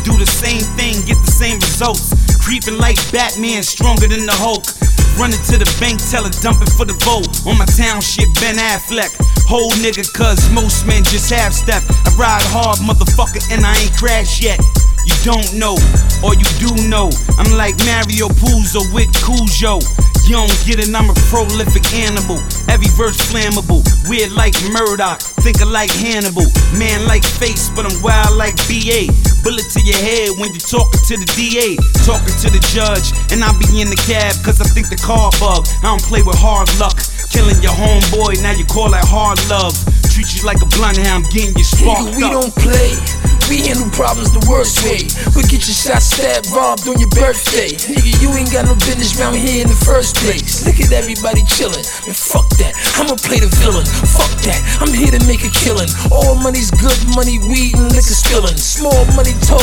do the same thing, get the same results. Creeping like Batman, stronger than the Hulk. Running to the bank, teller dumping for the vote. On my town shit, Ben Affleck. Whole nigga, cause most men just half step. I ride hard, motherfucker, and I ain't crashed yet. You don't know, or you do know. I'm like Mario Puzo with Cujo. You don't get it, I'm a prolific animal. Every verse flammable, weird like Murdoch, thinker like Hannibal. Man like Face, but I'm wild like B.A. Bullet to your head when you talking to the DA. Talking to the judge, and I be in the cab cause I think the car bug. I don't play with hard luck. Killing your homeboy, now you call that hard love. Treat you like a bloodhound, getting you sparked we up. don't play. We handle problems the worst way. We get your shot stabbed, robbed on your birthday. Nigga, you ain't got no business round here in the first place. Look at everybody chillin', and fuck that, I'ma play the villain. Fuck that, I'm here to make a killin'. All money's good money, weed and liquor spillin'. Small money told